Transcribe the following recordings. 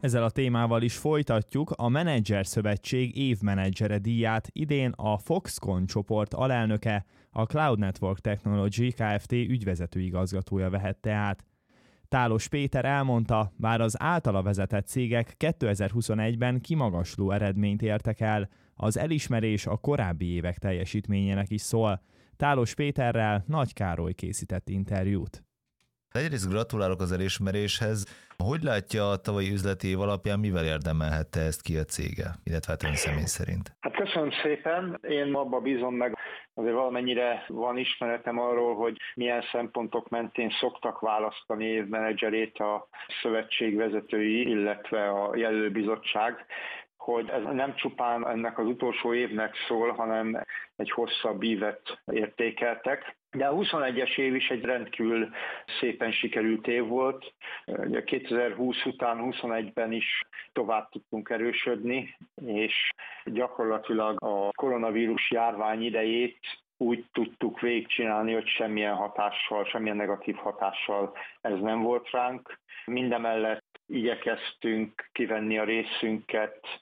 Ezzel a témával is folytatjuk. A Menedzser Szövetség évmenedzsere díját idén a Foxconn csoport alelnöke, a Cloud Network Technology Kft. Ügyvezető igazgatója vehette át. Tálos Péter elmondta, bár az általa vezetett cégek 2021-ben kimagasló eredményt értek el, az elismerés a korábbi évek teljesítményének is szól. Tálos Péterrel Nagy Károly készített interjút. Egyrészt gratulálok az elismeréshez. Hogy látja a tavalyi üzleti év alapján, mivel érdemelhette ezt ki a cége, illetve hát ön személy szerint? Hát köszönöm szépen. Én abba bízom meg, azért valamennyire van ismeretem arról, hogy milyen szempontok mentén szoktak választani évmenedzserét a szövetség vezetői, illetve a jelölőbizottság, hogy ez nem csupán ennek az utolsó évnek szól, hanem egy hosszabb ívet értékeltek. De a 21-es év is egy rendkívül szépen sikerült év volt. 2020 után 21-ben is tovább tudtunk erősödni, és gyakorlatilag a koronavírus járvány idejét úgy tudtuk végigcsinálni, hogy semmilyen negatív hatással ez nem volt ránk. Mindemellett igyekeztünk kivenni a részünket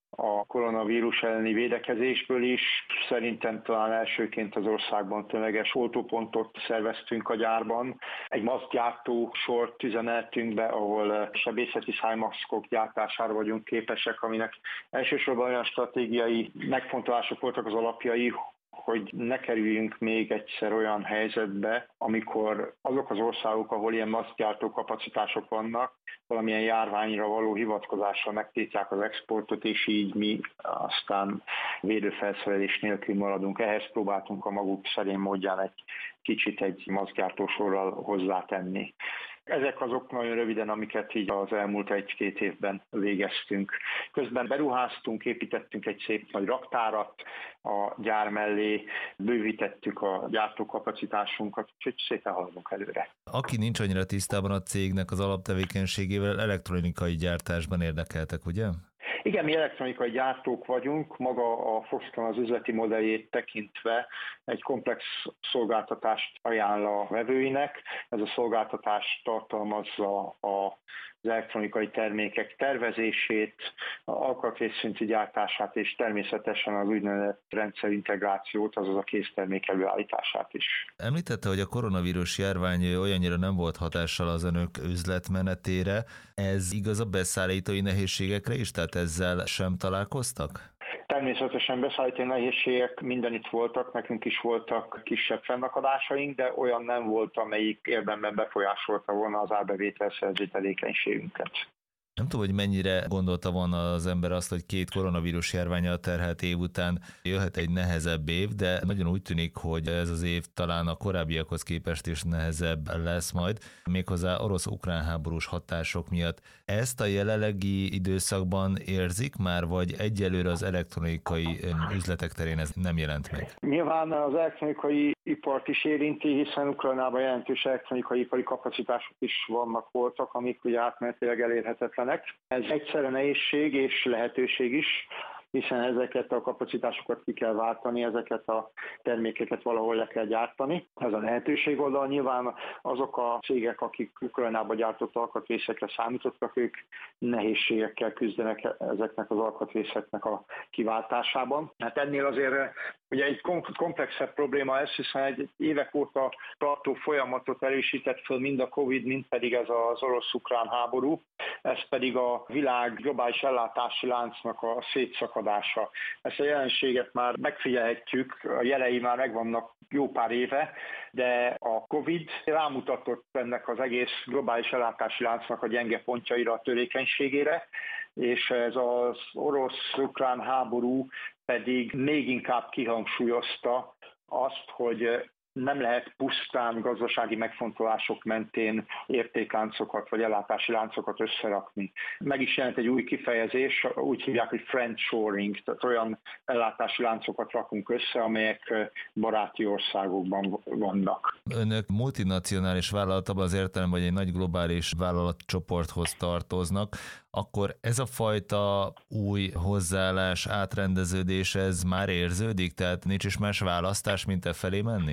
a koronavírus elleni védekezésből is. Szerintem talán elsőként az országban tömeges oltópontot szerveztünk a gyárban. Egy maszkgyártó sort üzemeltünk be, ahol sebészeti szájmaszkok gyártására vagyunk képesek, aminek elsősorban olyan stratégiai megfontolások voltak az alapjai, hogy ne kerüljünk még egyszer olyan helyzetbe, amikor azok az országok, ahol ilyen maszkgyártó kapacitások vannak, valamilyen járványra való hivatkozással megtiltják az exportot, és így mi aztán védőfelszerelés nélkül maradunk. Ehhez próbáltunk a maguk szerény módján egy kicsit egy maszkgyártósorral hozzátenni. Ezek azok nagyon röviden, amiket így az elmúlt 1-2 évben végeztünk. Közben beruháztunk, építettünk egy szép nagy raktárat a gyár mellé, bővítettük a gyártókapacitásunkat, úgyhogy szépen haladunk előre. Aki nincs annyira tisztában a cégnek az alaptevékenységével, elektronikai gyártásban érdekeltek, ugye? Igen, mi elektronikai gyártók vagyunk, maga a Foxconn az üzleti modelljét tekintve egy komplex szolgáltatást ajánl a vevőinek. Ez a szolgáltatás tartalmazza az elektronikai termékek tervezését, alkatrészszintű gyártását és természetesen az úgynevezett rendszerintegrációt, azaz a késztermék előállítását is. Említette, hogy a koronavírus járvány olyannyira nem volt hatással az önök üzletmenetére. Ez igaz a beszállítói nehézségekre is? Tehát ezzel sem találkoztak? Természetesen beszállítói nehézségek mindenütt voltak, nekünk is voltak kisebb fennakadásaink, de olyan nem volt, amelyik érdemben befolyásolta volna az árbevételszerző tevékenységünket. Nem tudom, hogy mennyire gondolta volna az ember azt, hogy 2 koronavírus járvánnyal terhelt év után jöhet egy nehezebb év, de nagyon úgy tűnik, hogy ez az év talán a korábbiakhoz képest is nehezebb lesz majd, méghozzá orosz-ukrán háborús hatások miatt. Ezt a jelenlegi időszakban érzik már, vagy egyelőre az elektronikai üzletek terén ez nem jelent meg? Nyilván az elektronikai ipart is érinti, hiszen Ukrajnában jelentős elektronikai ipari kapacitások is voltak, amik ugye átmenetileg elérhetetlenek. Ez egyszerre nehézség és lehetőség is, hiszen ezeket a kapacitásokat ki kell váltani, ezeket a termékeket valahol le kell gyártani. Ez a lehetőség oldal. Nyilván azok a cégek, akik Ukrajnába gyártott alkatrészekre számítottak, ők nehézségekkel küzdenek ezeknek az alkatrészeknek a kiváltásában. Hát ennél azért ugye egy komplexebb probléma ez, hiszen egy évek óta tartó folyamatot erősített föl mind a Covid, mind pedig ez az orosz-ukrán háború. Ez pedig a világ globális ellátási láncnak a szétszakadása. Ezt a jelenséget már megfigyelhetjük, a jelei már megvannak jó pár éve, de a Covid rámutatott ennek az egész globális ellátási láncnak a gyenge pontjaira, a törékenységére, és ez az orosz-ukrán háború pedig még inkább kihangsúlyozta azt, hogy nem lehet pusztán gazdasági megfontolások mentén értékláncokat vagy ellátási láncokat összerakni. Meg is jelent egy új kifejezés, úgy hívják, hogy friendshoring, tehát olyan ellátási láncokat rakunk össze, amelyek baráti országokban vannak. Önök multinacionális vállalat abban az értelemben, hogy egy nagy globális vállalatcsoporthoz tartoznak, akkor ez a fajta új hozzáállás, átrendeződés, ez már érződik? Tehát nincs is más választás, mint e felé menni?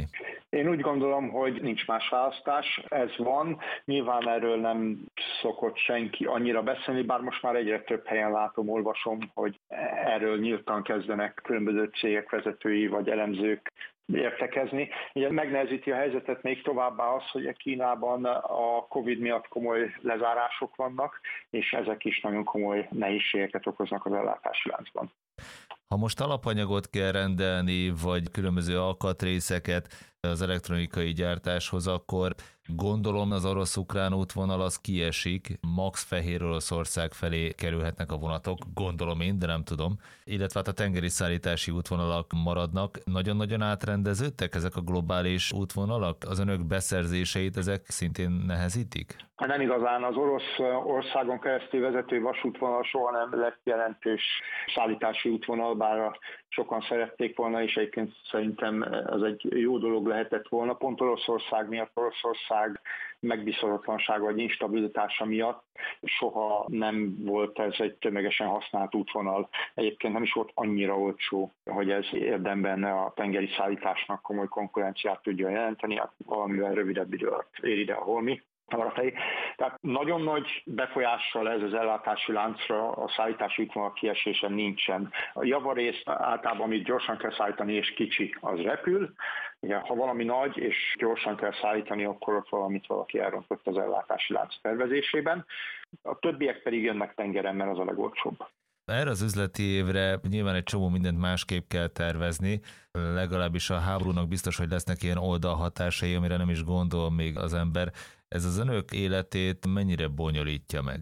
Én úgy gondolom, hogy nincs más választás, ez van. Nyilván erről nem szokott senki annyira beszélni, bár most már egyre több helyen látom, olvasom, hogy erről nyíltan kezdenek különböző cégek vezetői vagy elemzők értekezni. Ugye megnehezíti a helyzetet még továbbá az, hogy Kínában a Covid miatt komoly lezárások vannak, és ezek is nagyon komoly nehézségeket okoznak az ellátási láncban. Ha most alapanyagot kell rendelni, vagy különböző alkatrészeket az elektronikai gyártáshoz, akkor gondolom az orosz-ukrán útvonal az kiesik, max Fehér Oroszország felé kerülhetnek a vonatok, gondolom én, de nem tudom, illetve hát a tengeri szállítási útvonalak maradnak. Nagyon-nagyon átrendeződtek ezek a globális útvonalak? Az önök beszerzéseit ezek szintén nehezítik? Nem igazán, az Oroszországon keresztül vezető vasútvonal soha nem lett jelentős szállítási útvonal, bár sokan szerették volna, és egyébként szerintem ez egy jó dolog lehetett volna. Pont Oroszország miatt, Oroszország megbízhatatlansága vagy instabilitása miatt soha nem volt ez egy tömegesen használt útvonal. Egyébként nem is volt annyira olcsó, hogy ez érdemben a tengeri szállításnak komoly konkurenciát tudja jelenteni, valamivel rövidebb idő alatt ér ide a holmi. Tehát nagyon nagy befolyással ez az ellátási láncra a szállítási útvonal kiesése nincsen. A javarészt általában, amit gyorsan kell szállítani és kicsi, az repül. Ugye, ha valami nagy és gyorsan kell szállítani, akkor ott valamit valaki elrontott az ellátási lánc tervezésében. A többiek pedig jönnek tengeren, mert az a legolcsóbb. Erre az üzleti évre nyilván egy csomó mindent másképp kell tervezni, legalábbis a háborúnak biztos, hogy lesznek ilyen oldalhatásai, amire nem is gondol még az ember. Ez az önök életét mennyire bonyolítja meg?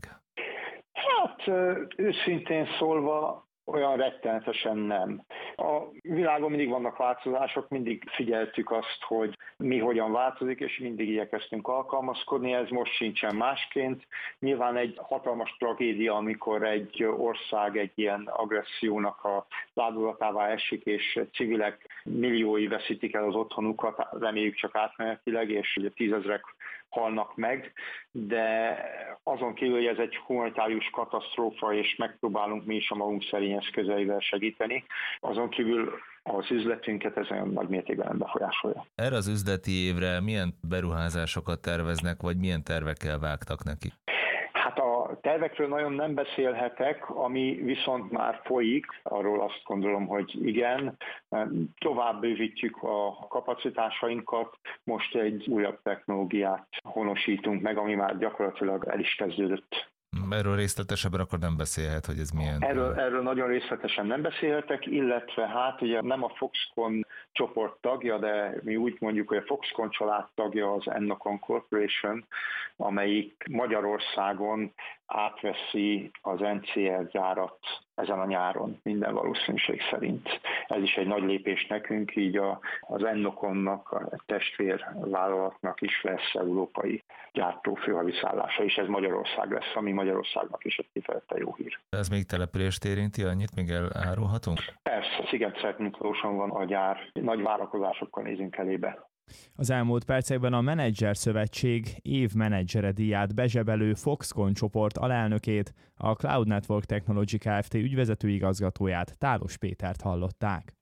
Hát őszintén szólva olyan rettenetesen nem. A világon mindig vannak változások, mindig figyeltük azt, hogy mi hogyan változik, és mindig igyekeztünk alkalmazkodni, ez most sincsen másként. Nyilván egy hatalmas tragédia, amikor egy ország egy ilyen agressziónak a áldozatává esik, és civilek milliói veszítik el az otthonukat, reméljük csak átmenetileg, és ugye 10 000-ek halnak meg, de azon kívül, hogy ez egy humanitárius katasztrófa, és megpróbálunk mi is a magunk szerény eszközeivel segíteni, azon kívül az üzletünket ez olyan nagy mértékben nem befolyásolja. Erre az üzleti évre milyen beruházásokat terveznek, vagy milyen tervekkel vágtak neki? Hát a tervekről nagyon nem beszélhetek, ami viszont már folyik, arról azt gondolom, hogy igen, tovább bővítjük a kapacitásainkat, most egy újabb technológiát honosítunk meg, ami már gyakorlatilag el is kezdődött. Erről részletesebben akkor nem beszélhet, hogy ez milyen? Erről nagyon részletesen nem beszélhetek, illetve hát ugye nem a Foxconn csoport tagja, de mi úgy mondjuk, hogy a Foxconn család tagja az Ennocon Corporation, amelyik Magyarországon átveszi az NCL gyárat ezen a nyáron, minden valószínűség szerint. Ez is egy nagy lépés nekünk, így az Ennoconnak, a testvérvállalatnak is lesz európai gyártó főhaviszállása, és ez Magyarország lesz, ami Magyarországnak is egy kifejezetten jó hír. Ez még települést érinti, annyit még elárulhatunk? Persze, Sziget-Szentmiklóson van a gyár, nagy várakozásokkal nézünk elébe. Az elmúlt percekben a Menedzser Szövetség évmenedzsere díját bezsebelő Foxconn csoport alelnökét, a Cloud Network Technology Kft. Ügyvezető igazgatóját, Tálos Pétert hallották.